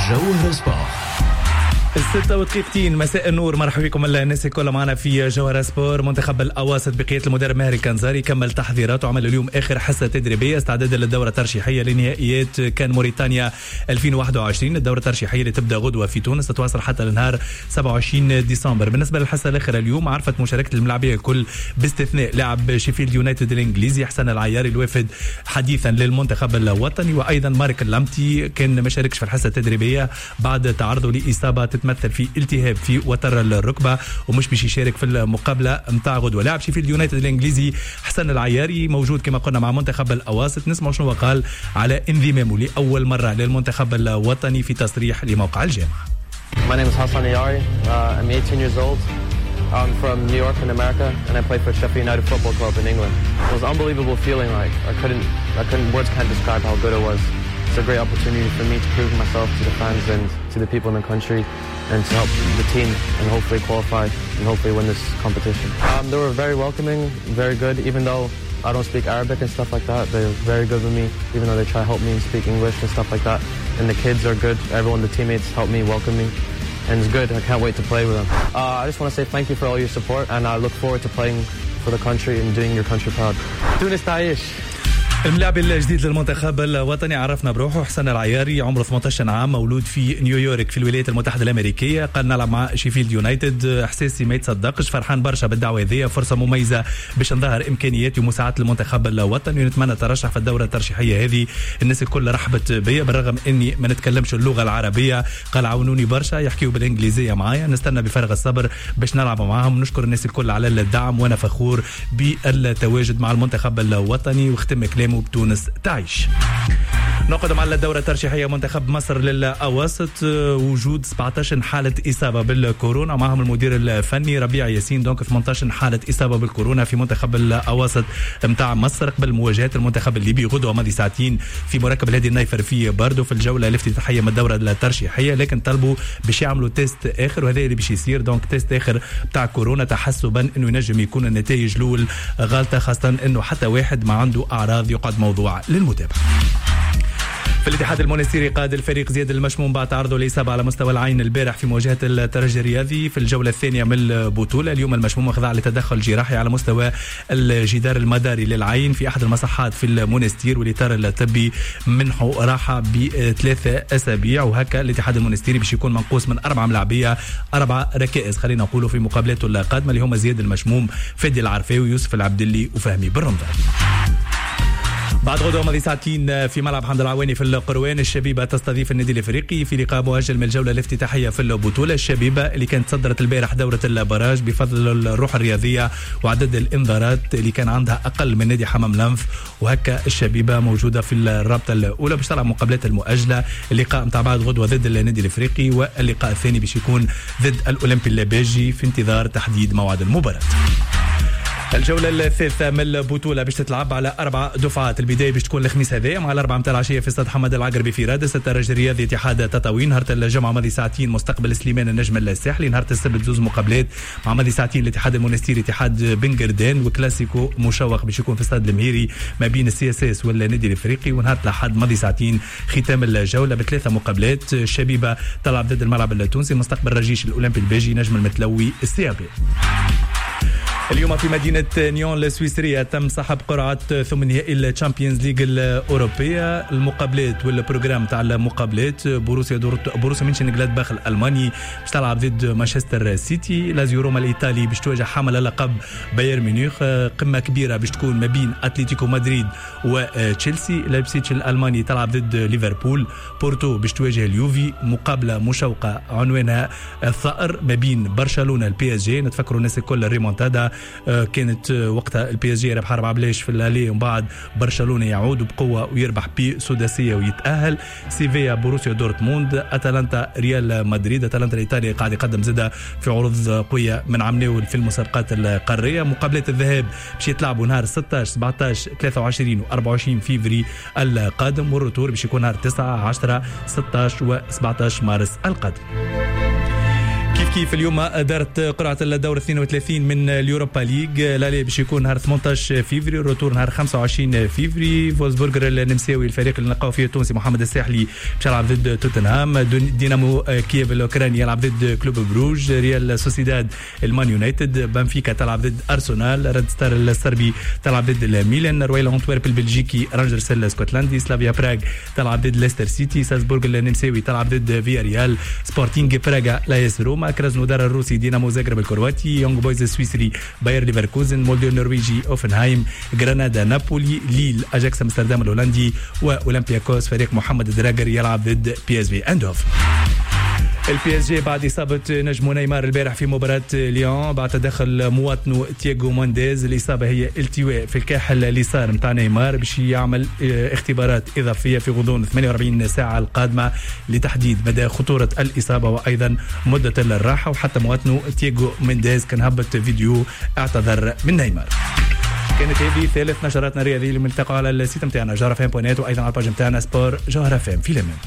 جوهر سبورت. 6 مساء النور، مرحبا بكم الناس الكل معنا في جوهر سبور. منتخب الأواسط بقيادة المدرب ماهر الكنزاري كمل تحضيراته وعمل اليوم آخر حصة تدريبية استعدادا للدورة الترشيحية لنهائيات كان موريتانيا 2021. الدورة الترشيحية اللي تبدأ غدوة في تونس تتواصل حتى لنهار 27 ديسمبر. بالنسبة للحصة الأخيرة اليوم عرفت مشاركة الملاعبية الكل باستثناء لاعب شيفيلد يونايتد الإنجليزي حسن العياري الوافد حديثا للمنتخب الوطني، وأيضا مارك اللامتي كان ما شاركش في الحصة التدريبية بعد تعرضه لإصابة تتمثل في التهاب في وتر الركبة ومش باش يشارك في المقابلة متاع غدوة. لاعب شيفيلد يونايتد الإنجليزي حسن العياري موجود كما قلنا مع منتخب الأواسط. نسمع شنو قال على انضمامه لأول مرة للمنتخب الوطني في تصريح لموقع الجامعة. My name is Hassan Ayari. I'm 18 years old. I'm from New York in America, and I play for Sheffield United Football Club in England. It was an unbelievable feeling. Like words can't describe how good it was. It's a great opportunity for me to prove myself to the fans and to the people in the country, and to help the team and hopefully qualify and hopefully win this competition. They were very welcoming, very good. Even though I don't speak Arabic and stuff like that, they're very good with me. Even though they try to help me and speak English and stuff like that. And the kids are good. Everyone, the teammates help me, welcome me. And it's good. I can't wait to play with them. I just want to say thank you for all your support, and I look forward to playing for the country and doing your country proud. Tunis Taish. الملاعب الجديد للمنتخب الوطني عرفنا بروحه حسن العياري، عمره 18 عام، مولود في نيويورك في الولايات المتحدة الأمريكية. قال نلعب مع شيفيلد يونايتد، احساسي ما يتصدقش، فرحان برشا بالدعوة هذه، فرصة مميزة باش نظهر امكانياتي ومساعدة المنتخب الوطني ونتمنى ترشح في الدورة الترشيحية هذه. الناس الكل رحبت بيا بالرغم اني ما نتكلمش اللغة العربية. قال عاونوني برشا، يحكيوا بالانجليزية معايا، نستنى بفارغ الصبر باش نلعب معاهم. نشكر الناس الكل على الدعم وانا فخور بالتواجد مع المنتخب الوطني. واختم كلامه بتونس تعيش. نقدم على الدورة الترشيحية. منتخب مصر للأواسط وجود 17 حالة إصابة بالكورونا، معهم المدير الفني ربيع ياسين. دونك 18 حالة إصابة بالكورونا في منتخب الأواسط متاع مصر قبل مواجهة المنتخب الليبي غدوة ماضي ساعتين في مركب الهادي النايفر في باردو في الجولة الافتتاحية من الدورة الترشيحية. لكن طلبوا باش يعملوا تيست آخر وهذا اللي باش يصير. دونك تيست آخر بتاع كورونا تحسبا إنه ينجم يكون النتائج الأول غالطة، خاصة إنه حتى واحد ما عنده أعراض يقعد موضوع للمتابعة. في الاتحاد المونستيري قاد الفريق زياد المشموم بعد تعرضه لإصابة على مستوى العين البارح في مواجهة الترجي الرياضي في الجولة الثانية من البطولة. اليوم المشموم خضع لتدخل جراحي على مستوى الجدار المداري للعين في أحد المصحات في المونستير، والإطار الطبي منحه راحة ب3 أسابيع. وهكا الاتحاد المونستيري باش يكون منقوص من 4 ملاعبية 4 ركائز خلينا نقولوا في مقابلاته القادمة اللي هما زياد المشموم، فادي العرفاوي، يوسف العبدلي وفهمي بالرمضان. بعد غدوة ماضي ساعتين في ملعب حمد العواني في القروان الشبيبة تستضيف النادي الافريقي في لقاء مؤجل من الجولة الافتتاحية في البطولة. الشبيبة اللي كانت صدرت البارح دورة البراج بفضل الروح الرياضية وعدد الانذارات اللي كان عندها اقل من نادي حمام لنف. وهكا الشبيبة موجودة في الرابطة الاولى باش تلعب مقابلات المؤجلة. اللقاء متاع بعد غدوة ضد النادي الافريقي، واللقاء الثاني باش يكون ضد الاولمبي اللاباجي في انتظار تحديد موعد المباراة. الجولة الثالثة من البطولة باش تتلعب على 4 دفعات. البداية باش تكون الخميس هذايا مع 4 متاع العشية في استاد حمد العقربي في رادس. الترجي الرياضي اتحاد تطاوين. نهار الجمعة ماضي ساعتين مستقبل سليمان النجم الساحلي. نهار السبت 2 مقابلات مع ماضي ساعتين الاتحاد المونستيري اتحاد بن قردان، وكلاسيكو مشوق باش يكون في استاد المهيري ما بين السي اس اس والنادي الافريقي. ونهار الاحد ماضي ساعتين ختام الجولة ب3 مقابلات. الشبيبة تلعب ضد الملعب التونسي مستقبل رجيش الاولمبي الباجي نجم المتلوي السيابي. اليوم في مدينة نيون السويسرية تم سحب قرعة ثم نهائي الشامبيونز ليج الأوروبية. المقابلات والبروجرام تاع المقابلات بوروسيا مينشن جلادباخ الألماني باش تلعب ضد مانشستر سيتي. لازيو روما الإيطالي باش تواجه حامل اللقب بايرن ميونخ. قمة كبيرة باش تكون ما بين أتلتيكو مدريد وتشيلسي. لايبزيج الألماني تلعب ضد ليفربول. بورتو باش تواجه اليوفي. مقابلة مشوقة عنوانها الثأر ما بين برشلونة البي اس جي. نتفكروا الناس الكل الريمونتادا كانت وقتها البي اس جي ربح 4-0 في الالي، ومن بعد برشلونه يعود بقوه ويربح بسداسيه ويتاهل. سيفيا بوروسيا دورتموند. اتلانتا ريال مدريد. اتلانتا الايطالي قاعد يقدم زاده في عروض قويه من عمناول في المسابقات القاريه. مقابلات الذهاب باش يتلعبوا نهار 16 17 23 و24 فيفري القادم، والروتور باش يكون نهار 9 10 16 و17 مارس القادم. كيف اليوم دارت قرعة الدور 32 من اليوروبا ليج. لالي باش يكون نهار 18 فيفري، الروتور نهار 25 فيفري. فولسبورغر النمساوي الفريق اللي نلقاو فيه التونسي محمد الساحلي باش يلعب ضد توتنهام. دينامو كييف الاوكراني يلعب ضد كلوب بروج. ريال سوسيداد المان يونايتد. بنفيكا تلعب ضد ارسنال. ريد ستار الصربي تلعب ضد الميلان. رويال انتويرب البلجيكي. رانجرز الاسكتلندي. سلافيا براغ تلعب ضد ليستر سيتي. سالزبورغ النمساوي تلعب ضد فيا ريال. سبورتينغ براغا لايس روما. كرازنودار الروسي دينامو زاغرب الكرواتي. يونغ بويز السويسري باير ليفركوزن. مولدو النرويجي اوفنهايم. غرناطة نابولي. ليل اجاكس امستردام الهولندي. واولمبياكوس فريق محمد دراجر يلعب ضد بي اس في اندهوفن. البي اس جي بعد إصابة نجم نيمار البارح في مباراة ليون بعد تدخل مواطنه تياغو مونديز. الإصابة هي التواء في الكاحل اليسار متاع نيمار باش يعمل اختبارات إضافية في غضون 48 ساعة القادمة لتحديد مدى خطورة الإصابة وأيضا مدة الراحة. وحتى مواطنه تياغو مونديز كان هبط فيديو اعتذر من نيمار. كانت هذه ثالث نشراتنا الرياضية اللي ملتقى على السيت متاعنا جوهرة فام بوينات وأيضا على الباج متاعنا سبور جوهرة فام في لمن.